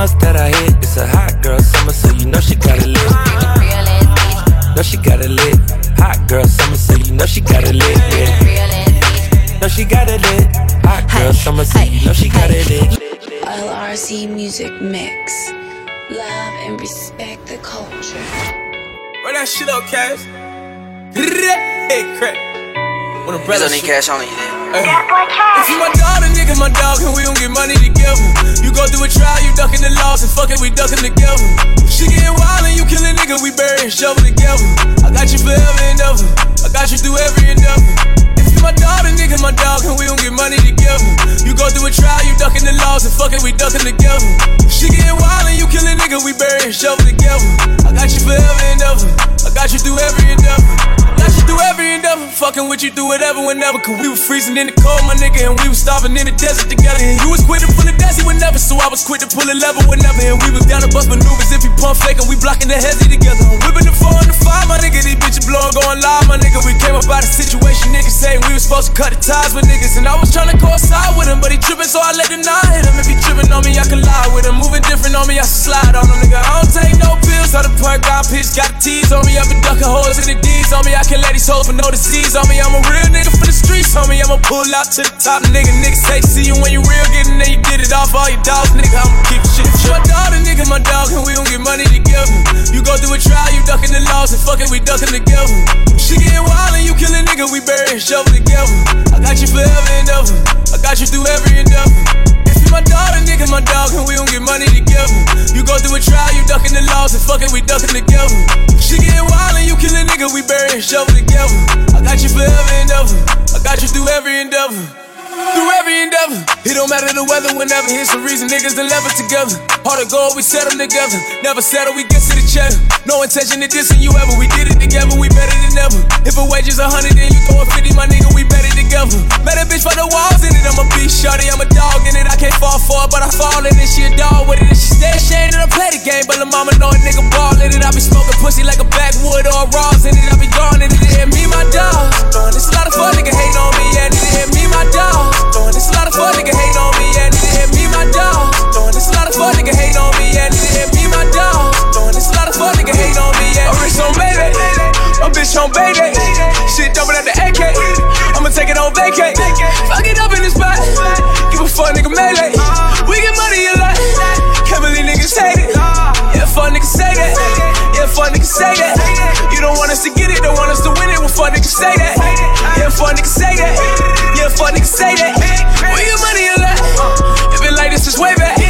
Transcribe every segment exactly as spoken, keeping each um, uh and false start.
ones that I hit. It's a hot girl summer, so you know she got it lit. Know she got it lit. Hot girl summer, so you know she got it lit. Yeah. Know she got it lit. Hot girl summer, so you know she got it lit. L R Z Music Mix. Love and respect the culture. Run that shit up, Cash. Hey, crack. When a brother need cash on it, hey. If you my dog, then nigga my dog, and we don't get money together. You go through a trial, you ducking the laws, and fuck it, we ducking together. She getting wild and you kill a nigga, we bury and shovel together. I got you forever and ever. I got you through every endeavor. If you my dog, then nigga my dog, and we don't get money together. You go through a trial, you ducking the laws, and fuck it, we ducking together. She getting wild and you kill a nigga, we bury and shovel together. I got you forever and ever. I got you through every endeavor. Got you through every endeavor. Fucking with you through whatever, whenever. Cause we was freezing in the cold, my nigga, and we was starving in the desert together. And you was quick to pull a desi whenever, so I was quick to pull a lever whenever. And we was down to bust maneuvers if you pump fake and we blocking the hezzy together. I'm whipping the four and the five, my nigga. These bitches blowing, going live, my nigga. We came up out of situation, niggas saying we was supposed to cut the ties with niggas. And I was trying to go outside with him, but he tripping, so I let the nine hit him. If he tripping on me, I can lie with him. Moving different on me, I slide on him, nigga. I don't take no pills, all the perk, got pitch, got the tease on me. I been ducking holes in the D's on me. I can let these hoes but no disease on me. I'm a real nigga for the streets, homie. I'ma pull out to the top, nigga. Niggas say see you when you real, getting there, you get it off all your dogs, nigga. I'ma keep shit. My dog, the nigga, my dog, and we don't get money together. You go through a trial, you ducking the laws, and fuck it, we ducking together. She getting wild and you kill a nigga, we bury and shovel together. I got you forever and ever. I got you through every endeavor. If you my dog, the nigga, my dog, and we don't get money together. You go through a trial, you ducking the laws, and fuck it, we ducking together. She getting wild and you kill a nigga, we bury and shovel together. I got you forever and ever. I got you through every endeavor. Through every endeavor. It don't matter the weather, whenever. Here's some reason niggas to level together. Hard to go, we settle together. Never settle, we get to the cheddar. No intention to dissing you ever. We did it together, we better than ever. If a wage is a hundred, then you throw a fifty, my nigga, we better together. Met a bitch for the walls in it, I'm a beast shorty, I'm a dog in it. I can't fall for it, but I fall in it. She a dog with it, and she stay ashamed that I play the game. But the mama know a nigga ball in it. I be smoking pussy like a backwood or a Ross in it. I be gone in it, and me, my dog. Throwing this a lot of fun, nigga hate on me, and it me, my dog. Throwing this a lot of fun, nigga hate on me, and it me, my dog. Throwing this a lot of fun, nigga hate on me, and it me, my dog. Throwing this a lot of fun, nigga hate on me, and I'm rich on baby, a bitch on baby. Shit jumping at the A K, I'ma take it on vacay. Fuck it up in this spot, give a fuck, nigga melee. We get money a lot, can't believe niggas hate it. Yeah, fuck niggas say that, yeah, fuck niggas say that. You don't want us to get it, don't want us to win it. Well, fuck niggas say that, yeah, fuck niggas say that, yeah, fuck niggas say that. We get money a lot, if it like this is way back.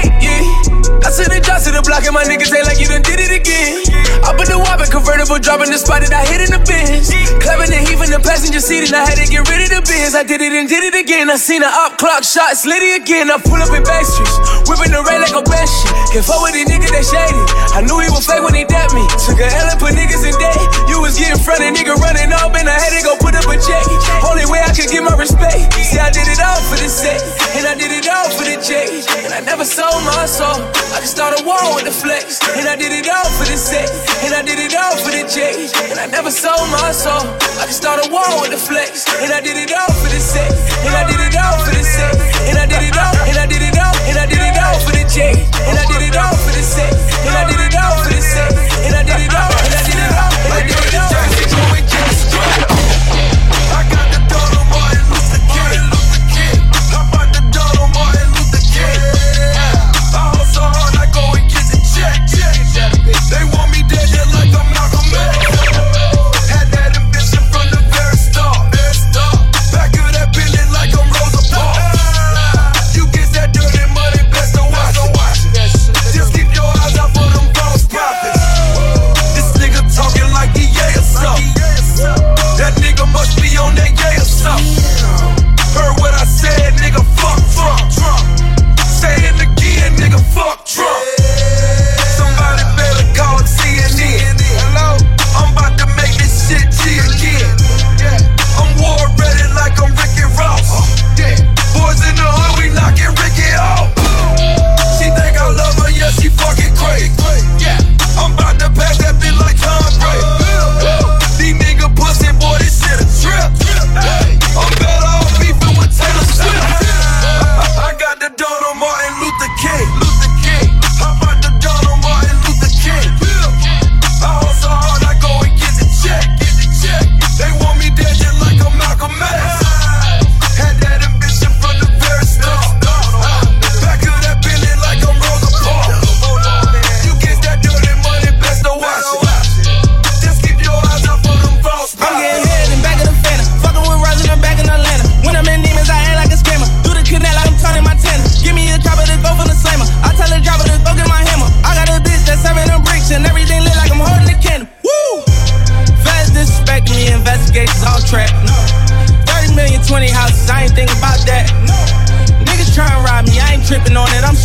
Yeah, I send the drops to the block and my niggas they like you done did it again. I put the whopping convertible, dropping the spot that I hit in the bins. Clapping and heaving the passenger seat and I had to get rid of the bins. I did it and did it again. I seen the up clock shots, litty again. I pull up in back streets, whipping the red like a bad shit. Can't fuck with these niggas that shady. I knew he was fake when he dapped me. Took a L and put niggas in debt. You was getting front and nigga running up and I had to go put up a check. Only way I could get my respect. See, I did it all for the set, and I did it all for the check. And I never sold my soul. I just started war with the flex, and I did it all for the set, and I did it all for the check. And I never sold my soul. I just started war with the flex, and I did it all for the set, and I did it all for the set, and I did it all, and I did it all, and I did it all for the check, and I did it all for the set, and I did it all for the set, and I did it all, and I did it all, and I did it all. I got the dough on Martin Luther King. I bought the dough on Martin Luther King. I hustle hard, I go and get the check. They want me dead, just like I'm Malcolm X. Had that ambition from the very start.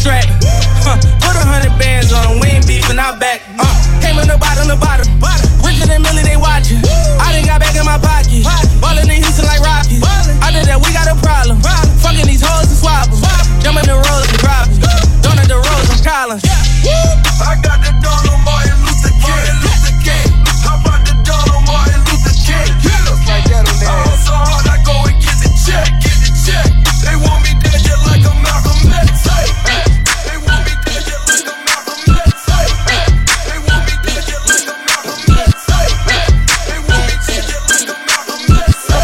strap. Huh, put a hundred bands on, we ain't beefing, out back. Uh, came in the bottom, the bottom. Richer than Millie, they watching. I done got back in my pocket. Ballin' in Houston like Rockets. After that, we got a problem. Fucking these hoes and swapping. Jumping the roads and dropping. Donut the roads, I'm calling. I got the dawn on Martin Luther King. How about the dawn on Martin Luther King? Like that on there. I hustle hard, I go and get the check, get the check. They want me dead just like a Malcolm X. They want me dead just like a Malcolm X. They want me dead just like a Malcolm X. They want me dead just like a Malcolm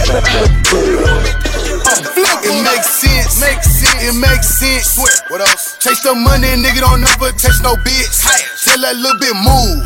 X. It makes sense, makes sense, it makes sense. Swear, what else? Chase the money, nigga don't never touch no bitch. Tell that little bit move,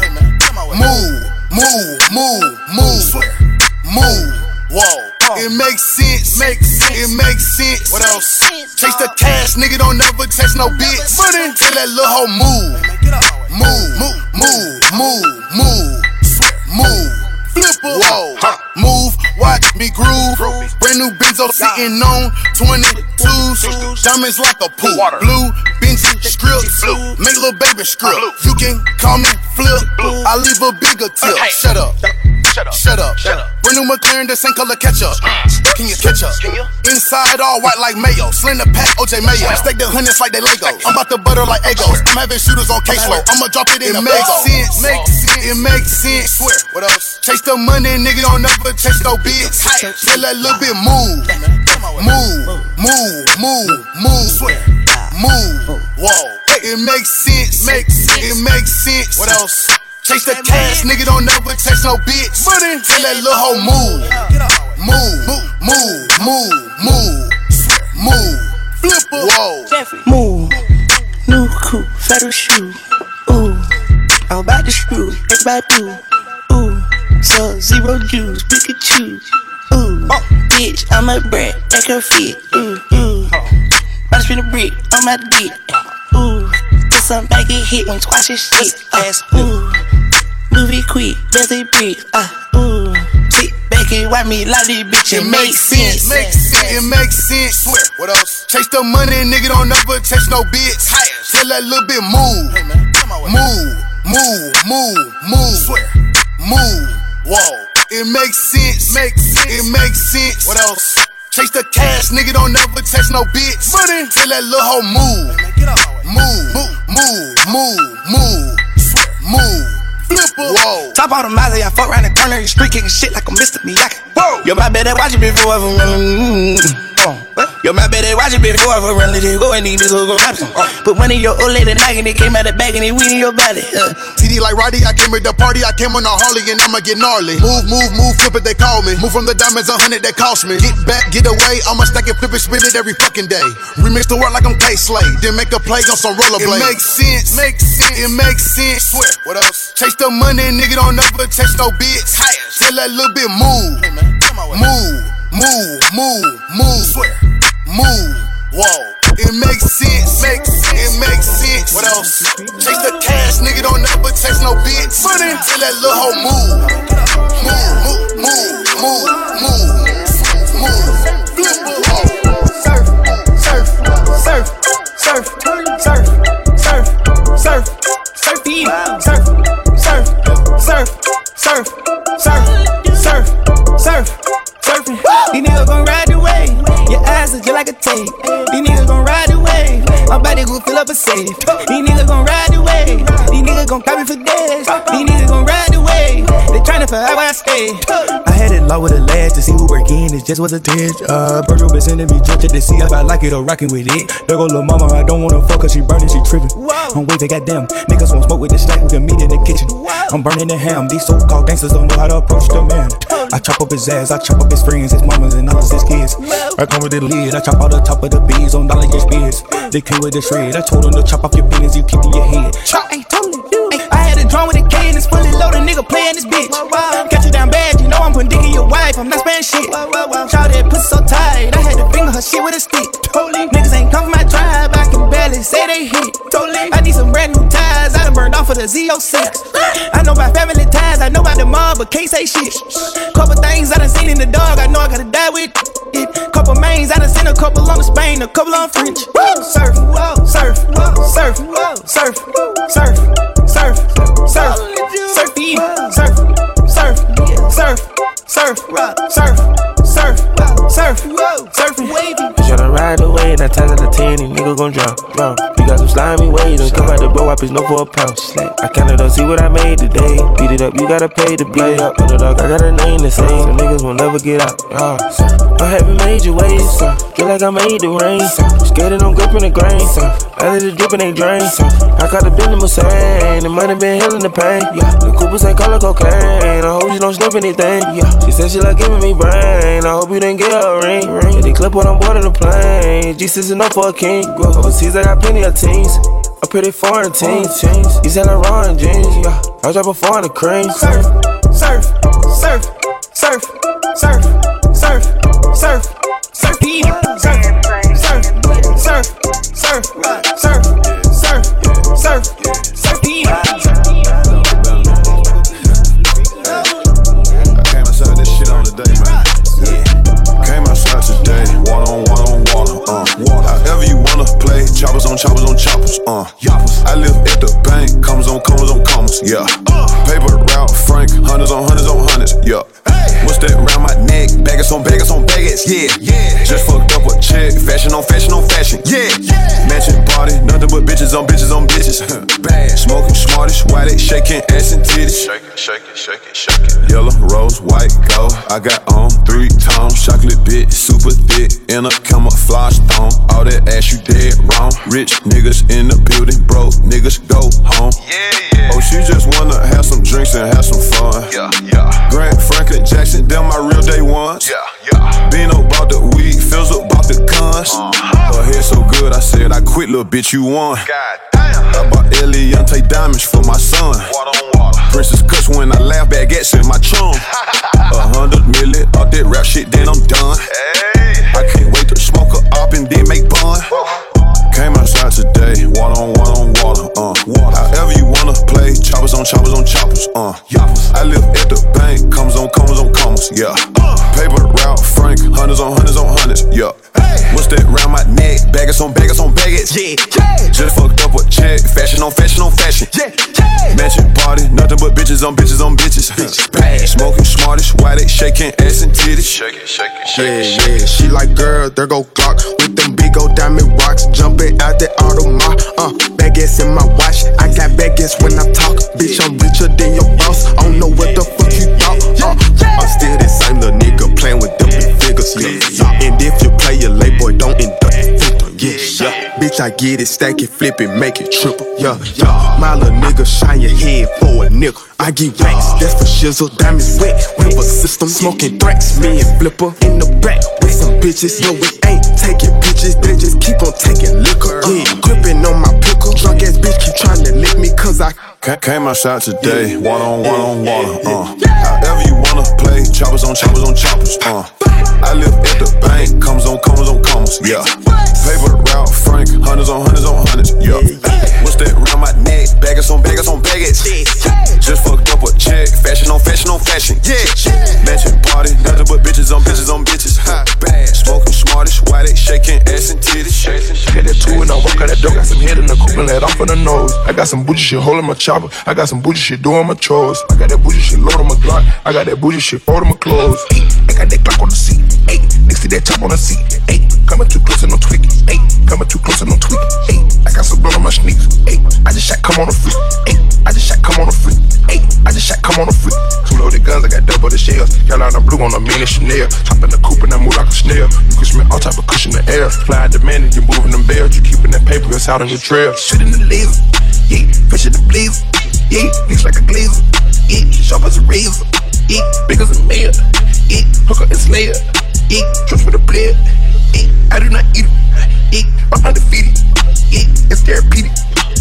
move, move, move, move, move. Whoa. It makes sense, makes sense, it makes sense. What else? Chase the cash, nigga don't never touch no bitch. Money. Tell that little hoe move, move, move, move, move, move, move. Flipper, whoa, huh. Move, watch me groove. Brand new Benzo sitting on twenty-twos. Diamonds like a pool. Blue, Benji, scripts. Make little baby script. You can call me Flip. I leave a bigger tip. Shut up. Shut up. Shut up. Shut up. Brand new McLaren, the same color ketchup. Can you catch up? Inside all white like mayo. Slender pack, O J Mayo. Stack the hundreds like they Legos. I'm about to butter like Egos. I'm having shooters on caseload. I'ma drop it in the makes sense. Makes sense. It makes sense. Swear. What else? Chase the money, nigga don't never chase no bitch. Tell that little bit move, move, move, move, move, move. Whoa. It makes sense. Makes sense. It makes sense. What else? Chase the cash, nigga don't never chase no bitch. Money. Tell that little hoe move, move, move, move, move, move. Flipper, whoa. Move, new coupe, federal shoe. Ooh, I'm about to screw, everybody do. Ooh, so zero juice, Pikachu. Ooh, bitch, I'm a brat, make her fit. Ooh, ooh, about to spin a brick on my dick. Ooh, put some back get hit when squash his shit. Uh, ooh. Move it quick, there's a brick, uh, ooh. Sit back and watch me like this bitch, it, it makes sense. Makes sense, it makes sense. Swear, what else? Chase the money, nigga don't never chase no bitch. Tell that little bit move, move, move, move, move, swear, move. Whoa, it makes sense, makes sense, it makes sense. What else? Chase the cash, nigga don't never chase no bitch. Money, tell that little hoe move, move, move, move, move, move. Whoa. Top all the miles, I fuck around the corner, the street kicking shit like a Mister Miyagi. Whoa. Yo, my better watch it before I run. Yo, my better watch it before I run. Let it go and these niggas go option. Put one in your old lady knock and it came out the bag and it went in your body. Uh. T D like Roddy, I came with the party, I came on a Harley and I'ma get gnarly. Move, move, move, flip it, they call me. Move from the diamonds, a hundred that cost me. Get back, get away, I'ma stack it, flip it, spin it every fucking day. Remix the word like I'm K-Slade, then make a play on some rollerblades. It makes sense, makes sense, it makes sense. Swear, what else? Chase the money, nigga don't never chase no bitch. Tell that little bit move, move, move, move, move, swear, move. Whoa, it makes sense, makes sense, it makes sense. What else? Chase the cash, nigga don't never chase no bitch. Money, tell that little hoe move, move, move, move, move, move, move. Flipper, whoa. Surf, surf, surf, surf, surf, surf, surf, surf, surf, surf, surf, surf, surf, surf, surf, surfing. These niggas gon' ride the wave. Your ass is just like a tape. These niggas gon' ride the wave. My body gon' fill up a safe. These niggas gon' ride the wave. These niggas gon' copy for days. These niggas gon' ride the wave. They tryna forever I stay. I had it low with a lad to see who working. It just was a test. Uh, Virgil been sending me judge to see if I like it or rockin' with it. There go lil' mama, I don't wanna fuck her, she burnin', she trippin'. I'm waiting, goddamn. Niggas won't smoke with the stack, we can meet in the kitchen. I'm burning the ham. These so-called gangsters don't know how to approach the man. I chop up his ass, I chop up his friends, his mamas, and all of his kids. I come with the lid, I chop out the top of the bees on dollar inch beers. They came with the shred, I told them to chop off your business, you keep in your head. Ay, totally. Ay, I had a drum with a K and it's fully loaded, nigga playin' this bitch. Catch you down bad, you know I'm putting dick in your wife, I'm not sparing shit. Shout that pussy so tight, I had to finger her shit with a stick. Totally. Niggas ain't come from my tribe, I can barely say they hit. Totally. I need some brand new ties, I done burned off for the Z oh six. I know about family ties, I know about the mob, but can't say shit. Couple things I done seen in the dog, I know I gotta die with it. Couple mains, I done seen a couple on the Spain, a couple on French. Woo! Surf, whoa, surf, surf, surf, surf, surf, surf, surf, surf, surf, surf, surf, surf, surf, surf, surf, wavy. You tryna ride the wave, nine times out of ten, these niggas gon' drop, drop. You got some slimy waves, don't come out the blow up, it's no for a pound. I kinda don't see what I made today. Beat it up, you gotta pay to play up. Underdog, I got a name to say, so niggas won't never get out. Uh, I haven't made your waves, feel like I made the rain. Skating on gripping the grain, I let it drip and they drain. I caught the building Hussein, the money been healing the pain. The Coopers ain't color cocaine, I hope you don't sniff anything. She said she like giving me brain, I hope you didn't get her a ring. They clip when I'm boarding the plane, G six enough for a king. Overseas I got plenty of teams, a pretty foreign teams. These ain't Laurent jeans, yeah. I was dropping four in the cream. Surf, surf, surf, surf, surf, surf, surf, surf, surf, surf, surf, surf, surf, surf, surf, surf. I came outside this shit on the day, man. Yeah. Came outside today, water on water on water, uh. However you wanna play, choppers on choppers on choppers, uh. I live at the bank, commas on commas on commas, yeah. Paper route, Frank, hundreds on hundreds on hundreds, yeah. What's that round my neck? Baggers on baggers on baggers, yeah. Just fucked up a check, fashion on fashion on fashion, yeah. Matching body, nothing but bitches on bitches on bitches. Bad, smoking smartest, why they shaking ass and titties? Shake it, shake it, shake it, shake it. Yellow, rose, white, gold. I got on three tones, chocolate bit, super thick, in a camouflage thong. All that ass you dead wrong. Rich niggas in the building, broke niggas go home. Yeah, yeah. Oh, she just wanna have some drinks and have some fun. Yeah, yeah. Grant Franklin Jackson, them my real day ones. Yeah, yeah. Bino bought the weed, Fizzle bought the guns. Uh-huh. Her head so good, I said I quit, little bitch, you won. God damn. I bought Eliante diamonds for my son. Water on water. Princess cuss when I laugh, baguettes in my chum. A hundred million, off that rap shit, then I'm done. Hey. I can't wait to smoke her up and then make bun. Came outside today, water on water on water, uh. Water. However you wanna play, choppers on choppers on choppers, uh. I live at the bank, commas on commas on commas, yeah. Paper route, Frank, hundreds on hundreds on hundreds, yeah. What's that round my neck? Baggers on baggers on baggers, yeah. Just fucked up a check, fashion on fashion on fashion, yeah. Matching body, nothing but bitches on bitches on bitches. Bad, smoking smartest, why they shaking ass and titties? Shake it, shake it, shake it, shake it. She like, girl, there go Glock with them big old diamond rocks, jumping out the Audemars. Uh, baguettes in my watch, I got baguettes when I talk. Bitch, I'm richer than your boss. I don't know what the fuck you thought. Uh, I'm still the same little nigga playing with them big figures. Yeah. And if you play your lay boy, don't induct the victim. Yeah, yeah. Bitch, I get it, stack it, flip it, make it triple. Yeah, yeah. My little nigga shine your head for a nickel. I get racks, that's for shizzle, diamonds wet, river system, smoking threats. Me and Flipper in the back with some bitches. No, we ain't taking bitches, they just keep on taking liquor. Yeah, gripping on my pickle, drunk ass bitch keep trying to lick me cause I came outside today, water on water on water, uh. However you wanna play, choppers on choppers on choppers, uh. I live at the bank, commas on commas on commas, yeah. Paper route, Frank, hundreds on hundreds on hundreds, yeah. What's that round my neck? Baggers on baggers on baggers. Just fucked up a check, fashion on fashion on fashion, yeah. Matching party, nothing but bitches on bitches on bitches. Bad, smoking smartest, why they shaking ass and titties? Get that two and I walk out that door, got some head in the coupe and let off of the nose. I got some bougie shit holding my chopper, I got some bougie shit doing my chores. I got that bougie shit load on my Glock, I got that bougie shit fold on my clothes. Ay, I got that Glock on the seat, ay, next to that chop on the seat, ay, coming too close and no tweaking, ay, coming too close and no tweaking, ay, I got some blood on my sneaks, ay, I just shot come on a freak, ay, I just shot come on a freak, ay, I just shot come on a freak. Two loaded guns, I got double the shells, Carolina blue on a mini Chanel, chop in the coupe and I move like a snail. You can smell all type of cushion in the air, fly the man and you moving them bells, you keeping that paper, it's out on your trail. Shit in the laser, yeah, fish in the blazer, yeah, mix like a glazer, yeah, sharp as a razor, yeah, big as a mayor, yeah, hooker and slayer, yeah, trust for the player, yeah, I do not eat it, yeah, I'm undefeated, yeah, it's therapeutic.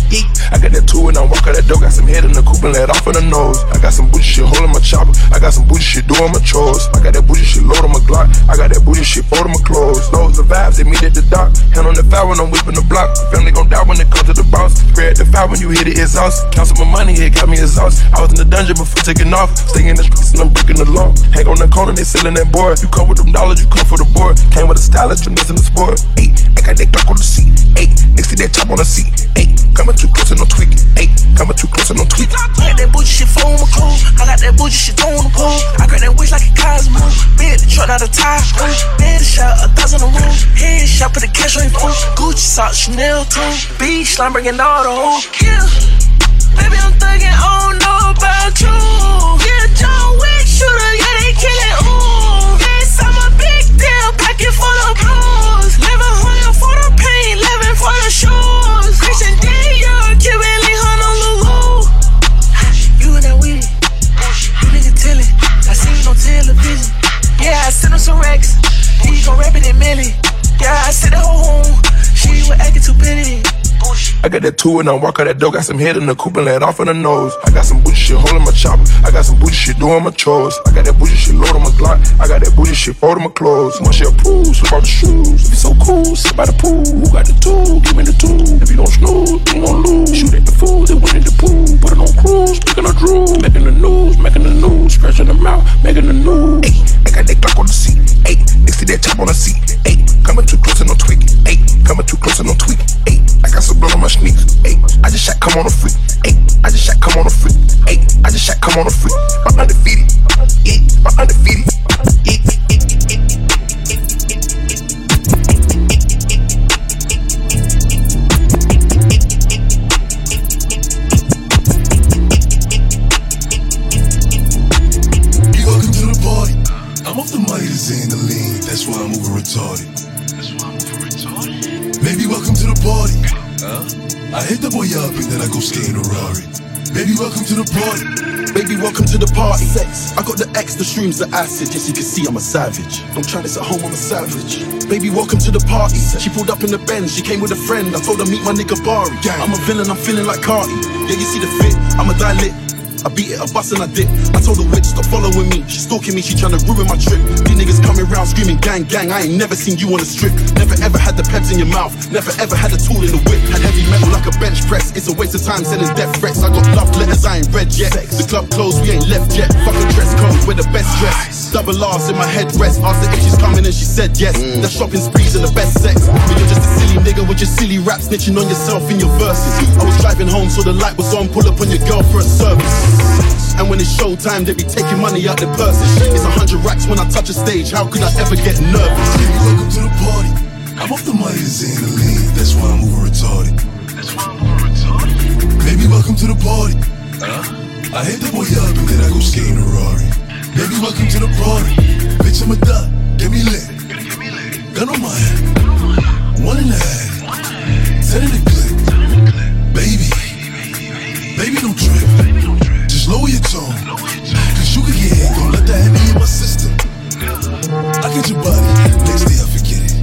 I got that two and I walk out that door, got some head in the coupe and let off in the nose. I got some bougie shit holding my chopper, I got some bougie shit doing my chores. I got that bougie shit load on my Glock, I got that bougie shit fold on my clothes. Those the vibes, they meet at the dock, hand on the foul when I'm whipping the block. Family gon' die when it comes to the boss, spread the foul when you hit it exhaust. Count some money, it got me exhaust. I was in the dungeon before taking off, staying in the streets and I'm breaking the law. Hang on the corner, they selling that board. You come with them dollars, you come for the board. Came with a stylist, you missing the sport. Ay, I got that Glock on the seat, ay, next to that chop on the seat, ay. coming too close and no tweaking. Ayy, coming too close and no tweaking. I got that bougie shit for my cool. I got that bougie shit on the pool. I grab that wish like a Cosmo. Bid the truck, not a tire. Bid a shot, a thousand a room. Headshot, put the cash on your phone. Gucci socks, Chanel too. Beach, I'm bringing all the hoes. Yeah, baby, I'm thugging, I don't know about you. Yeah, John Wick shooter, yeah, they killin', ooh. Yes, I'm a big deal, pocket full of blues. Living hundred for the paint, living for the shoes. Christian Dior, Cuban Lee, Honolulu. You and that weed, you nigga tellin'. I seen you on television. Yeah, I sent him some racks. He gon' rap it in Millie. Yeah, I said that whole home. She was acting too petty. I got that two and I walk out that door. Got some head in the coupe and let off in the nose. I got some bougie shit holding my chopper. I got some bougie shit doing my chores. I got that bougie shit load on my Glock. I got that bougie shit folding my clothes. Once she approves, slip off the shoes. Be so cool, sit by the pool. Who got the tool? Give me the tool. If you don't snooze, you gon' lose. Shoot at the fool, they went in the pool. Put it on cruise, making a drool. Making the news, making the news. Scratching them out, making the news. Ayy, I got that Glock on the seat. Ayy, next to that chop on the seat. Ayy, coming too close and no tweaking. Ayy, coming too close and no tweaking. Ayy, I got some blood on my sneakers. Ayy, I just shot come on a freak. Ayy, I just shot come on a freak. Ayy, I just shot come on a freak. I'm undefeated. Yeah, I'm undefeated. Yeah, yeah, yeah, yeah. I'm off the Midas and the lean, that's why I'm over retarded. That's why I'm over retarded. Baby, welcome to the party. Huh? I hit the boy up and then I go skating a Rari. Baby, welcome to the party. Baby, welcome to the party. Sex. I got the X, the shrooms, the acid. Yes, you can see I'm a savage. Don't try this at home, I'm a savage. Baby, welcome to the party. She pulled up in the Benz, she came with a friend. I told her meet my nigga Bari. I'm a villain, I'm feeling like Cardi. Yeah, you see the fit, I'm a dilate. I beat it, I bust and I dip. I told the witch, stop following me. She stalking me, she tryna ruin my trip. These niggas coming round screaming, gang, gang. I ain't never seen you on the strip. Never ever had the peps in your mouth. Never ever had a tool in the whip. Had heavy metal like a bench press. It's a waste of time sending death threats. I got love letters I ain't read yet. The club closed, we ain't left yet. Fucking dress code, we're the best dress. Double R's in my headrest. Asked her if she's coming and she said yes. The shopping sprees and the best sex. But you're just a silly nigga with your silly rap snitching on yourself in your verses. I was driving home so the light was on. Pull up on your girl for a service. And when it's showtime, they be taking money out their purses. It's a hundred racks when I touch a stage. How could I ever get nervous? Baby, welcome to the party. I'm off the Midas and the lean, that's why I'm over retarded. That's why I'm over retarded. Baby, welcome to the party. Huh? I hit the boy up and then I go skating a Rari. Baby, welcome to the party. Bitch, I'm a duck, get me lit. Gun on my head, one and a half, ten in the clip. Baby, baby, don't trip. Just lower your tone, cause you can get hit. Don't let that hit me in my system. I get your body, next day I forget it.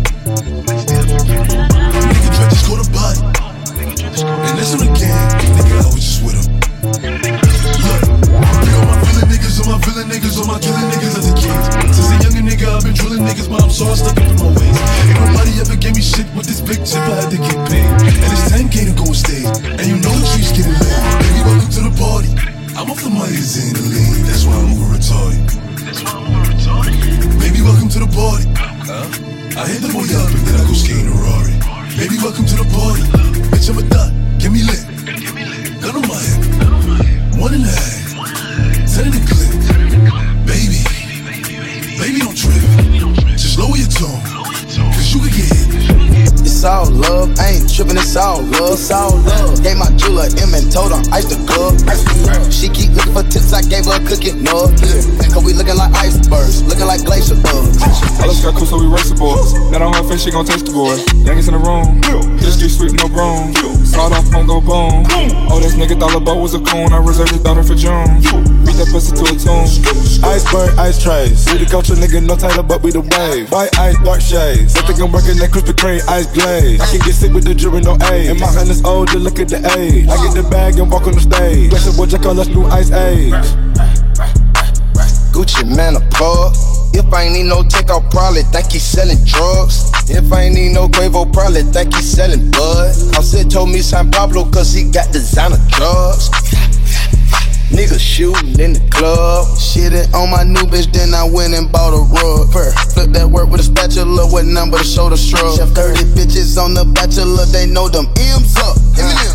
Nigga try to score the body, and that's on the gang. Nigga, I was just with him. Look, bring all my villain niggas, all my villain niggas, all my killing niggas as a kid. Since a younger nigga, I've been drilling niggas, but I'm so stuck up in my ways. Ain't nobody ever gave me shit with this big chip, I had to get paid. And it's ten K to go and stay, and you know the streets getting lit. Baby, welcome to the party. I'm off the Midas and the lean, that's why I'm over retarded. That's why I'm over retarded. Baby, welcome to the party. Huh? I hit the boy up and then I go skating a Rari. Baby, welcome to the party. Bitch, I'm a dot, get me lit. Gun on my head, one and a half, ten in the clip. Baby, baby, don't trip. Just lower your tone, cause you can get hit. It's all love, I ain't tripping, it's all love. It's all love. Gave my jeweler M and told her ice the club. She keep looking for tips, I gave her a cookie, no. Cause we looking like icebergs, looking like glacier bugs. I look got cool, so we race the boys. Not on her face, she gon' taste the boy. Youngest in the room, just get sweet, no broom. Sawed off, won't go boom. Oh, this nigga thought LeBeau was a coon, I reserved his daughter for June. Beat that pussy to a tune. Iceberg, ice trays. We the culture nigga, no title, but we the wave. White ice, dark shades. I think I'm working that Krispy Kreme ice glaze. I can get sick with the jury, no age. And my hand is old, just look at the age. I get the bag and walk on the stage. Bless the boy, Jack, let's do ice age. Gucci man a plug. If I ain't need no take, I'll probably think he's selling drugs. If I ain't need no Quavo, probably think he's selling bud. Offset told me San Pablo cause he got designer drugs. Niggas shooting in the club. Shitting on my new bitch, then I went and bought a rug. Flip that work with a spatula with none but a shoulder shrug. Chef thirty bitches on the bachelor, they know them M's up.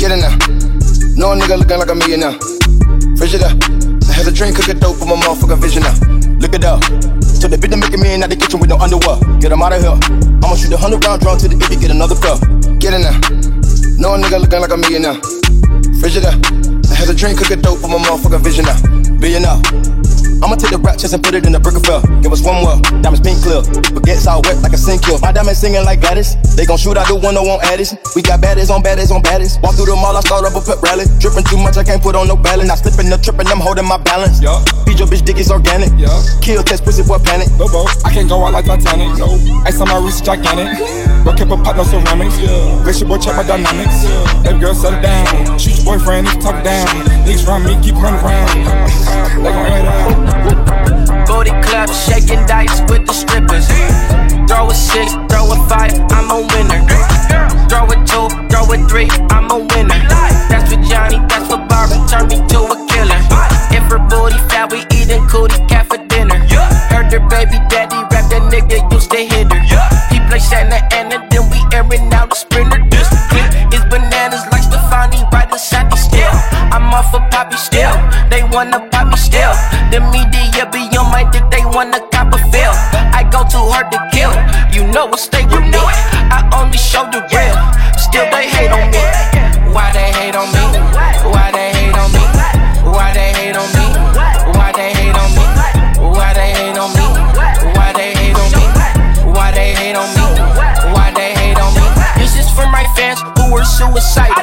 Get in there. No nigga looking like a millionaire. Frigidaire. I had a drink, cook it dope for my motherfucking vision now. Look it up. So the bitch that making me in out the kitchen with no underwear. Get him out of here. I'ma shoot a hundred round drum to the baby, get another cup. Get in there. No nigga looking like a millionaire. Frigidaire. I had a drink, cook it dope for my motherfucking vision now. Billionaire. I'ma take the rap chest and put it in the brick of fell. Give us one well, diamonds pink clear. Baguettes all wet like a sink kill. My diamonds singing like Gladys. They gon' shoot out the window on Addis. We got baddies on baddies on baddies. Walk through the mall, I start up a pep rally. Dripping too much, I can't put on no balance. Not slipping, no tripping, I'm holding my balance. Yeah. Feed your bitch dick is organic. Yeah. Kill, test, pussy, boy, panic. Bobo, I can't go out like Titanic. No. Ice on my wrist, gigantic. Rock up a pot, no ceramics. Yeah. Glacier boy, check my dynamics. Yeah. Baby girl, settle down. Shoot your boyfriend, he talk down. Niggas round me, keep running round. They gon' head out. Booty club, shaking dice with the strippers. Throw a six, throw a five, I'm a winner. Throw a two, throw a three, I'm a winner. That's for Johnny, that's for Barbie, turn me to a killer. If her booty fat, we eating cootie cat for dinner. Heard her baby daddy rap, that nigga used to hit her. He play Santa Ana, then we airing out the sprinter. This clip is bananas like Stefani, right inside the still. I'm off of Poppy still, they wanna pop me still. The media be on my dick, they wanna cop a feel. I go too hard to kill, you know what stay with me. I only show the real, still they hate on me. Why they hate on me? Why they hate on me? Why they hate on me? Why they hate on me? Why they hate on me? Why they hate on me? Why they hate on me? Why they hate on me? This is for my fans who are suicidal.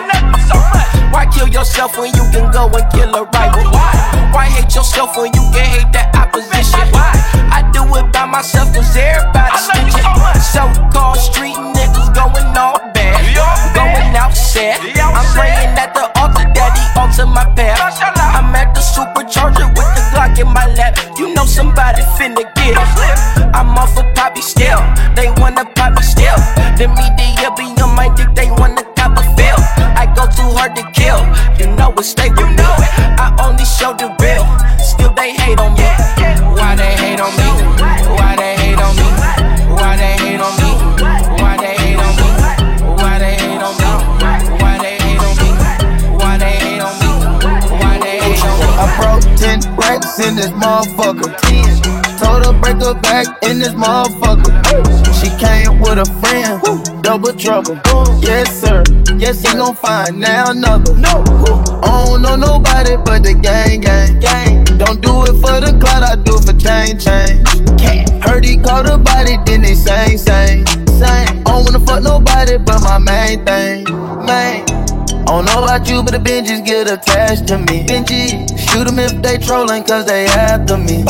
Why kill yourself when you can go and kill a rival? Why hate yourself when you can hate the opposition? I do it by myself cause everybody's snitching. So-called street niggas going all bad, going out sad. I'm praying at the altar, daddy alter my path. I'm at the supercharger with the Glock in my lap. You know somebody finna get it. I'm off of Poppy still, they wanna pop me still. The media be on my dick, they wanna cop a feel. I go too hard to kill, you know it stay with me. I only show the real, still they hate on me. Why they hate on me? Why they hate on me? Why they hate on me? Why they hate on me? Why they hate on me? Why they hate on me? Why they hate on me? Why they hate on me? I broke ten racks in this motherfucker. Told her break her back in this motherfucker. She came with a friend, double trouble. Yes sir, yes he gon' find now another. No, I don't know nobody but the gang gang. gang. Don't do it for the clout, I do it for change change. Heard he called her body, then they sang sang sang. I don't wanna fuck nobody but my main thing, man. I don't know about you, but the Benjis get attached to me. Benji, shoot them if they trolling cause they after me.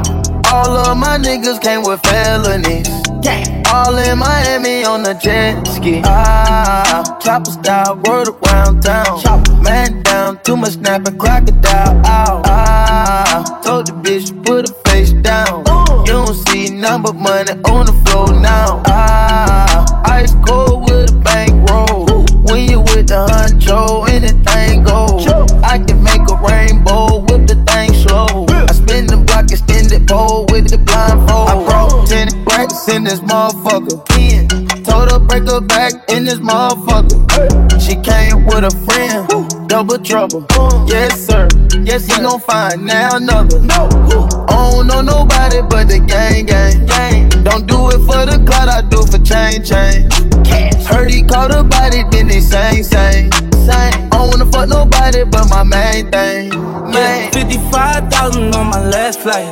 All of my niggas came with felonies. All in Miami on the jet ski. Ah, chopper style, word around town. Man down, too much snapping, crocodile. Ow. Ah, told the bitch put her face down. You don't see none but money on the floor now. Ah, ice cold with a bankroll. When you with the honcho, anything goes. I can make a rainbow, whip the thing slow. I spin the block, extended pole with the blindfold. I broke ten racks in this motherfucker. Told her break her back in this motherfucker. She came with a friend, double trouble. Yes sir, yes he gon' find now another. I don't know nobody but the gang gang. Don't do it for the clout, I do it for change change. Heard he called her body, then they sang sang sang. I don't wanna fuck nobody but my main thing. Yeah, fifty-five thousand on my last flight.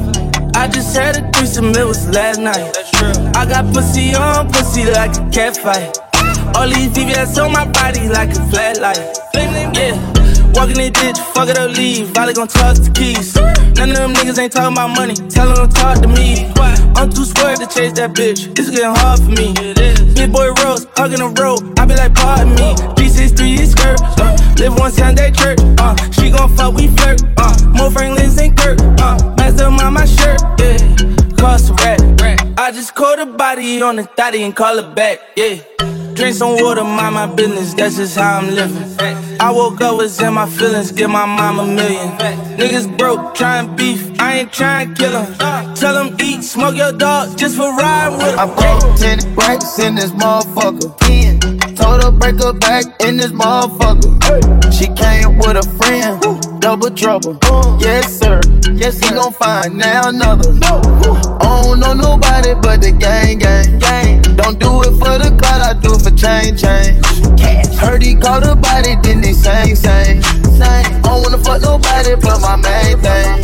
I just had a threesome, it was last night. I got pussy on pussy like a cat fight. All these V V S on my body like a flat light. Yeah, walking in ditch, fuck it up, leave. Valley gon' toss the keys. None of them niggas ain't talking about money, tell them don't talk to me. I'm too scared to chase that bitch, it's getting hard for me. Big boy Rose, hugging the road, I be like, pardon me. G sixty-three skirt, uh, live one Sunday church, uh, she gon' fuck, we flirt, uh, more Franklin's and Kirk, uh, master on my shirt, yeah, cost a rat. I just caught a body on the thotty and call it back, yeah. Drink some water, mind my business, that's just how I'm living. I woke up, was in my feelings, give my mom a million. Niggas broke, tryin' beef, I ain't tryin' kill him. Tell him eat, smoke your dog, just for riding with him. I broke ten racks in this motherfucker. Told her break her back in this motherfucker. She came with a friend, double trouble. Yes sir, yes he gon' find now another. I don't know nobody but the gang gang. Don't do it for the clout, I do it for change change. Heard he called her body, then they sang sang. I don't wanna fuck nobody but my main thing.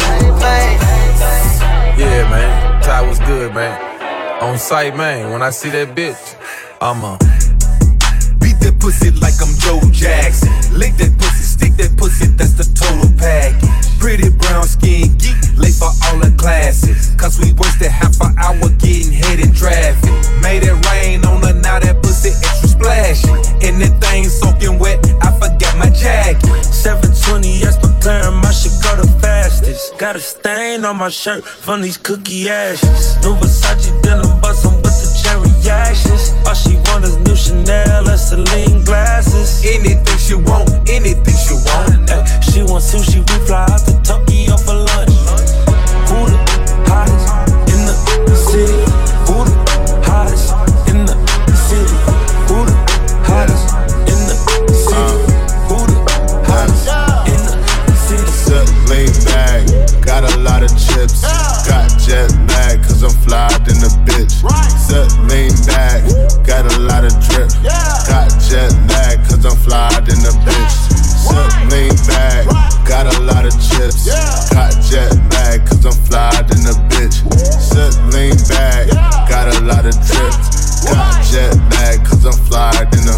Yeah man, Ty was good man. On sight man, when I see that bitch, I'ma beat that pussy like I'm Joe Jackson. Lick that pussy, stick that pussy, that's the total package. Pretty brown skin geek, late for all the classes. Cause we wasted half an hour getting head in traffic. Made it rain on her, now that pussy extra splashy. Anything soaking wet, I forgot my jacket. seven twenty, yes, McLaren, my shit go the fastest. Got a stain on my shirt from these cookie ashes. New Versace denim bustin' with the cherry ashes. All she want is new Chanel and Celine glasses. Anything she want, anything she want. Ay, she want sushi, we fly out to Tokyo for lunch. Who the hottest in the city? Who the hottest in the city? Who the hottest in the city? Who the hottest in the city? Sit, lean back, got a lot of chips. Got jet lag, cause I'm flyed in the bitch. Sit, lean back, got a lot of drip. Got jet lag, cause I'm flyed in the bitch. Sit, lean back, got a lot of chips. Got jet lag, cause I'm flyed in the bitch. Sit, lean back, got a lot of drip. Got jet lag, cause I'm flyed in the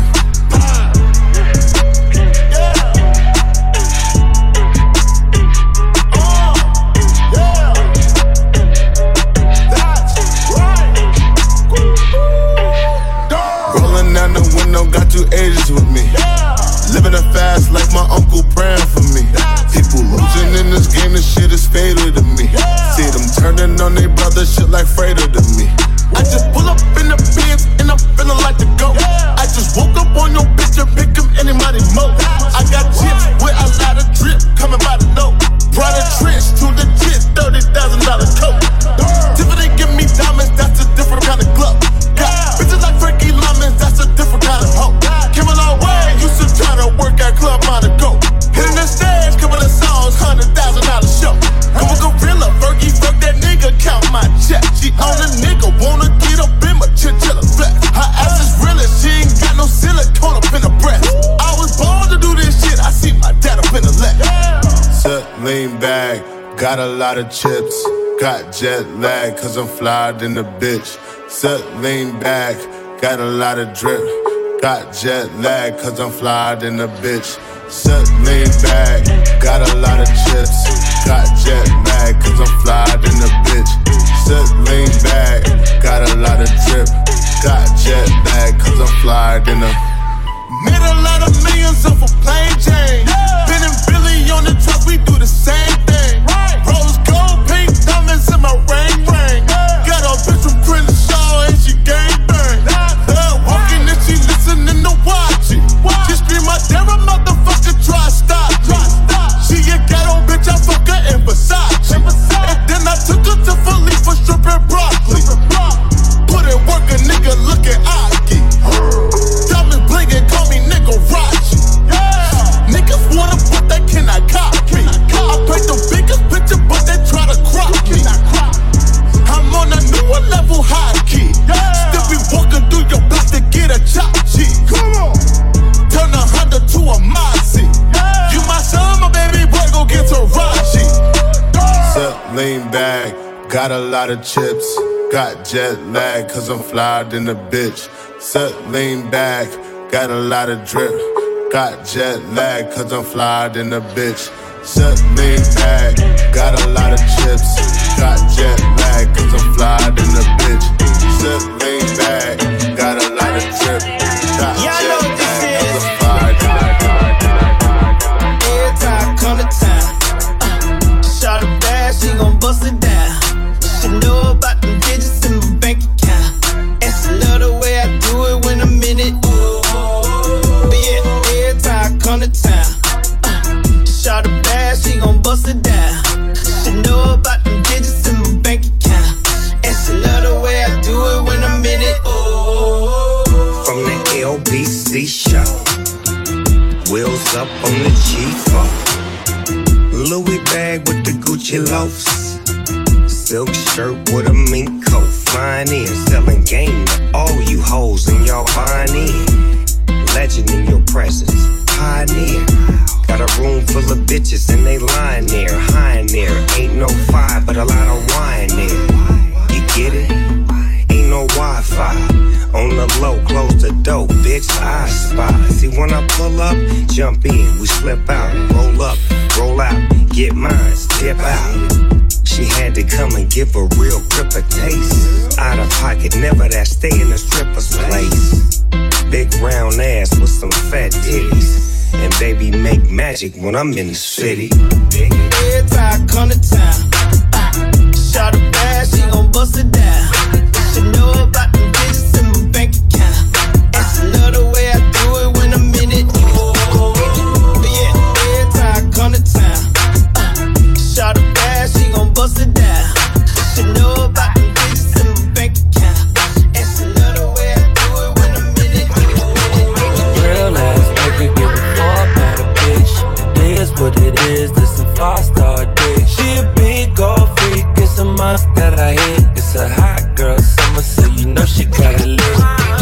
got two agents with me. Living a fast life, my uncle praying for me. People losing in this game, this shit is fatal to me. See them turning on their brother, shit like Frater to me. I just pull up in the Benz and I'm feeling like the GOAT. I just woke up on your bitch and pick him any money mo. I got chips with a lot of drip coming by the note. Brought a trench to the jet, thirty thousand dollar coat. Tiffany give me diamonds, that's a different kind of glove. Got bitches like Frankie Lemons, that's a different kind of hoe. Came a long way, used to try to work at Club Monaco. Hitting the stage, couple of songs, hundred thousand dollar show. I'm a gorilla, Fergie, fuck that nigga, count my check. She on a nigga, wanna get up in my chinchilla flex. Her ass is realer, she ain't got no silicone up in her breast. I was born to do this shit, I see my dad up in the left. Sit, lean back, got a lot of chips. Got jet lag, cause I'm flyed in the bitch. Sit, lean back, got a lot of drip. Got jet lag, cause I'm flyed in the bitch. Sit, lean back, got a lot of chips. Got jet lag, cause I'm flyed in the bitch. Sit, lean back, got a lot of drip. Got jet lag, cause I'm flyed in the. Made a lot of millions off a plain Jane. Ben and Billy on the truck, we do the same thing. Rose gold, pink diamonds in my ring ring. Got a bitch from Crenshaw and she gang bang. Her walking and she listening to watch it. She scream out there, a motherfucker try stop me. She a ghetto bitch, I fuck her in Versace. And then I took her to Philly for strip and broccoli. Put in work, a nigga looking Aki. Diamonds blinking, call me nigga Rachi. Niggas wanna put that, can I copy? I paint the biggest picture, but they try to crop me. I'm on a newer level high key. Still be walking through your block to get a chop cheese. Turn a Honda to a Mossy. You my son, my baby boy, go get Taraji. Sit, lean back, got a lot of chips. Got jet lag, cause I'm flyed in the bitch. Sit, lean back, got a lot of drip. Got jet lag, cause I'm flyed in the bitch. Sit, lean back, got a lot of chips. Got jet lag, cause I'm flyed in the bitch. Sit, lean back, got a lot of drip. Got jet lag, cause I'm flyed in the bitch. Every time come to town, uh, shot a bad, she gon' bust it down. She know about the digits in my bank account. And she love the way I do it when I'm in it. But yeah, every time I come to town, Z show. Wheels up on the G four. Louis bag with the Gucci loafs. Silk shirt with a mink coat. Flying in, selling game to all you hoes and y'all buying in. Legend in your presence, pioneer. Got a room full of bitches and they lying there, high in there. Ain't no fire, but a lot of wine there. You get it? Ain't no Wi-Fi. On the low, close the door, bitch, I spy. See when I pull up, jump in, we slip out. Roll up, roll out, get mine, dip out. She had to come and give a real grip a taste. Out of pocket, never that, stay in the stripper's place. Big round ass with some fat titties. And baby make magic when I'm in the city. Every time I come to town, shot a bad, she gon' bust it down. She know about the bitches in my bank account. And she love the way I do it when I'm in it. But yeah, every time I come to town, shot a bad, she gon' bust it down. She know about the bitches in my bank account. And she love the way I do it when I'm in it. Real ass nigga give a fuck about a bitch. It is what it is, this a five-star dick. She a big old freak, it's a must that I hit. It's a hot girl summer, so you know she got it lit.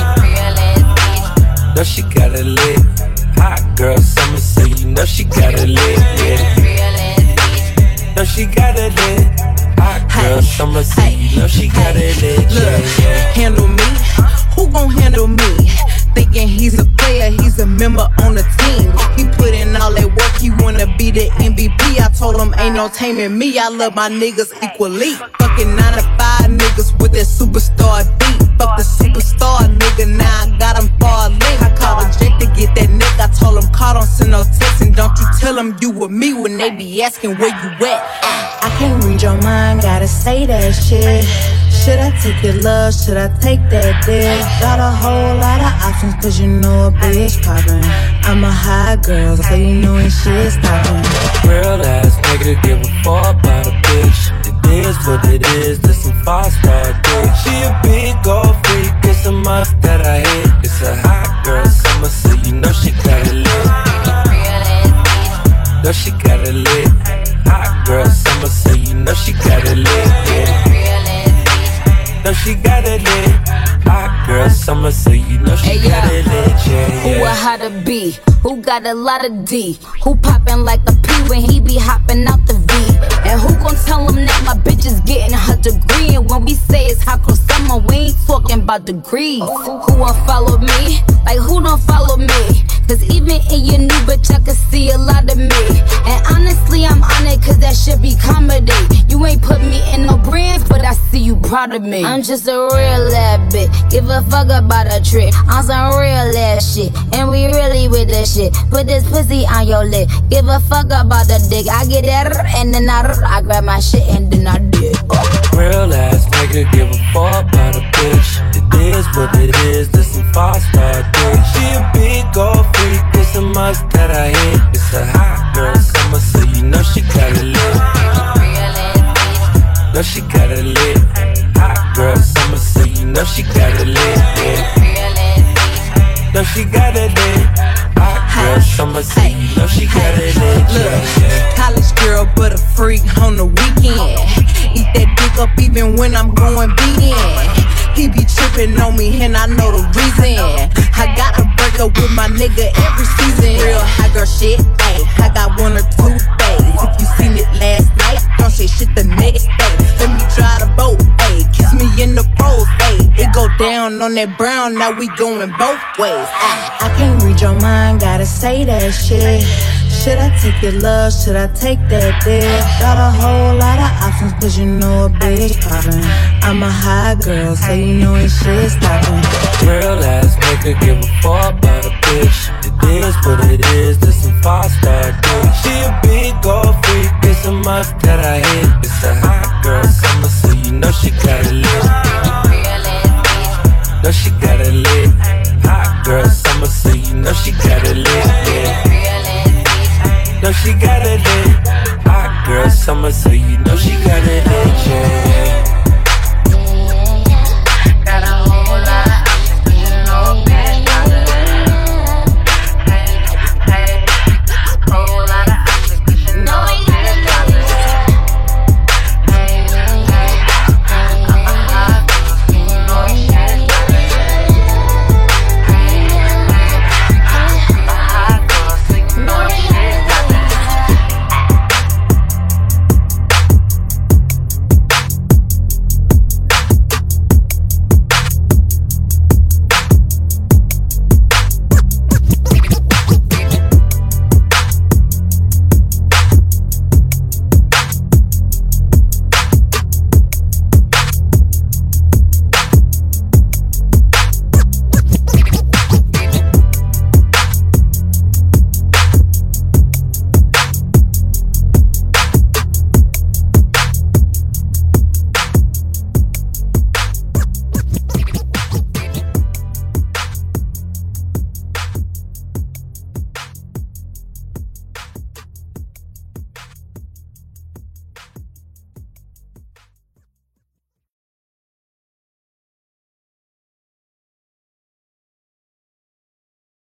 Know she got it lit. Hot girl summer, so you know she got it lit. Yeah. Know she got it lit. Hot girl summer, so you know she got it lit. Look, Yeah, yeah. handle me. Who gon' handle me? Thinking he's a player, he's a member on the team. He put in all that work, he wanna be the M V P. I told him ain't no taming me, I love my niggas equally. Fucking nine to five niggas with that superstar beat. Fuck the superstar nigga, now I got him far link. I called a Jake to get that nigga, I told him call, don't send no text. And don't you tell them you with me when they be asking where you at. I can't read your mind, gotta say that shit. Should I take your love, should I take that dick? Got a whole lot of options, cause you know a bitch poppin'. I'm a high girl, so you know when shit's stoppin'. Real ass nigga give a fuck about a bitch. It is what it is, this some five-star dick. She a big old freak, it's a must that I hit. It's a hot girl summer, so you know she got it lit. Know she got it lit. Hot girl summer, so you know she got it lit. Yeah. Know she got it lit. Hot girl summer, so you know she hey, got yeah. it lit. Yeah, yeah. Who a how to be? Who got a lot of D? Who poppin' like a P when he be hoppin' out the V? And who gon' tell him that my bitch is getting her degree? And when we say it's hot girl summer, we ain't talking about degrees. Who won't follow me? Like who don't follow me? Cause even in your new bitch, I can see a lot of me. And honestly, I'm on it cause that shit be comedy. You ain't put me in no brands, but I see you proud of me. I'm just a real ass bitch, give a fuck about a trick. On some real ass shit, and we really with this shit. Put this pussy on your lip, give a fuck about the dick. I get that and then I, I grab my shit and then I dip. Real ass nigga give a fuck about a bitch. It is what it is, this some five-star dick. She a big old freak, it's a must that I hit. It's a hot girl summer, so you know she got it lit. Know she got it lit. Hot girl summer, so you know she got it lit. Yeah. Know she got it lit. Hot girl summer, so you know she got it lit. Yeah, yeah. College girl, but a freak on the weekend. Eat that dick up even when I'm going vegan. He be trippin' on me and I know the reason. I gotta break up with my nigga every season. Real high girl shit, ayy. I got one or two days. If you seen it last night, don't say shit the next day. Let me drive the boat, ayy. Kiss me in the pros, ayy. It go down on that brown, now we going both ways. I, I can't read your mind, gotta say that shit. Should I take your love, should I take that dick? Got a whole lot of options, cause you know a bitch poppin'. I'm a high girl, so you know when shit's stoppin'. Real ass nigga give a fuck about a bitch. It is what it is, this some five-star dick. She a big old freak, it's a must that I hit. It's a hot girl summer, so you know she got it lit. Know she got it lit. Hot girl summer, so you know she got it lit. Yeah. Know she got it lit. Hot girl summer, so you know she got it lit. Yeah, yeah.